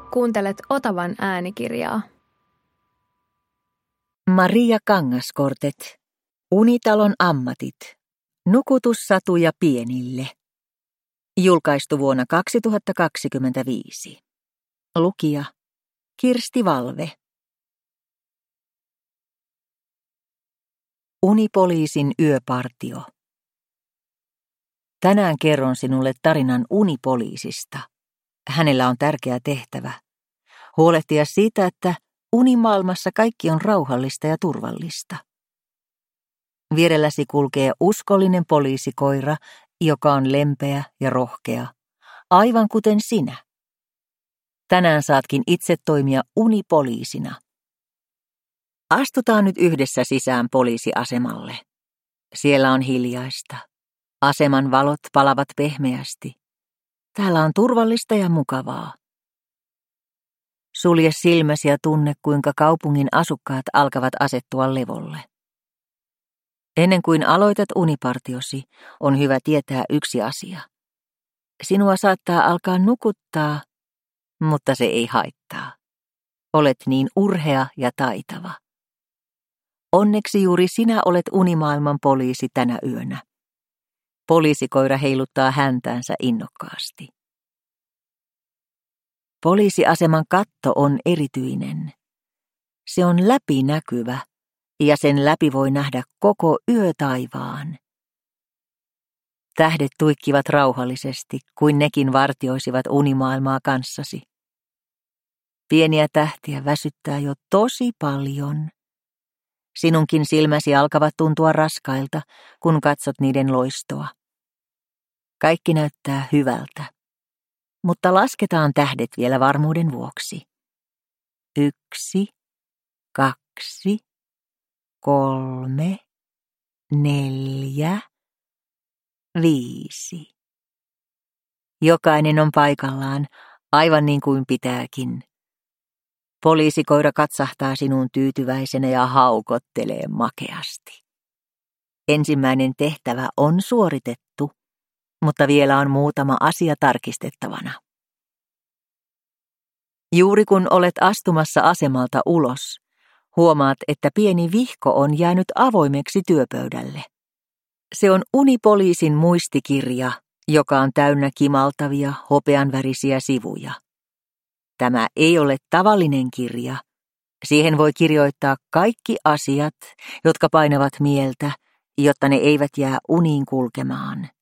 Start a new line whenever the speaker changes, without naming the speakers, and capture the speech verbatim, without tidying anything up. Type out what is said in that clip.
Kuuntelet Otavan äänikirjaa.
Maria Kangaskortet. Unitalon ammatit. Nukutussatuja pienille. Julkaistu vuonna kaksituhattakaksikymmentäviisi. Lukija Kirsti Valve. Unipoliisin yöpartio. Tänään kerron sinulle tarinan unipoliisista. Hänellä on tärkeä tehtävä. Huolehtia siitä, että unimaailmassa kaikki on rauhallista ja turvallista. Vierelläsi kulkee uskollinen poliisikoira, joka on lempeä ja rohkea, aivan kuten sinä. Tänään saatkin itse toimia unipoliisina. Astutaan nyt yhdessä sisään poliisiasemalle. Siellä on hiljaista. Aseman valot palavat pehmeästi. Täällä on turvallista ja mukavaa. Sulje silmäsi ja tunne, kuinka kaupungin asukkaat alkavat asettua levolle. Ennen kuin aloitat unipartiosi, on hyvä tietää yksi asia. Sinua saattaa alkaa nukuttaa, mutta se ei haittaa. Olet niin urhea ja taitava. Onneksi juuri sinä olet unimaailman poliisi tänä yönä. Poliisikoira heiluttaa häntäänsä innokkaasti. Poliisiaseman katto on erityinen. Se on läpinäkyvä ja sen läpi voi nähdä koko yötaivaan. Tähdet tuikkivat rauhallisesti, kuin nekin vartioisivat unimaailmaa kanssasi. Pieniä tähtiä väsyttää jo tosi paljon. Sinunkin silmäsi alkavat tuntua raskailta, kun katsot niiden loistoa. Kaikki näyttää hyvältä, mutta lasketaan tähdet vielä varmuuden vuoksi. Yksi, kaksi, kolme, neljä, viisi. Jokainen on paikallaan, aivan niin kuin pitääkin. Poliisikoira katsahtaa sinuun tyytyväisenä ja haukottelee makeasti. Ensimmäinen tehtävä on suoritettu, mutta vielä on muutama asia tarkistettavana. Juuri kun olet astumassa asemalta ulos, huomaat, että pieni vihko on jäänyt avoimeksi työpöydälle. Se on unipoliisin muistikirja, joka on täynnä kimaltavia, hopeanvärisiä sivuja. Tämä ei ole tavallinen kirja. Siihen voi kirjoittaa kaikki asiat, jotka painavat mieltä, jotta ne eivät jää uniin kulkemaan.